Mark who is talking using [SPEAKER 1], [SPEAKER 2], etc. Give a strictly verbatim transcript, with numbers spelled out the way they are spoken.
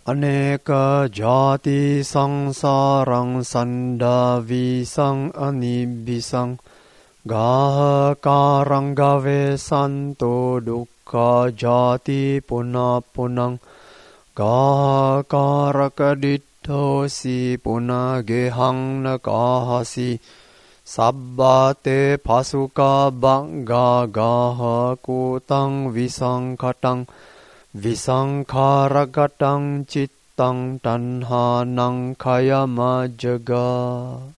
[SPEAKER 1] Aneka jati sangsarang sanda visang anibisang gaha karang gave santo dukkha jati punah punang gaha karakadithosi punah gehang nakahasi sabbate pasuka bangga gaha kutang visangkatang Visangkaragatang cittang tanhanang kaya majaga.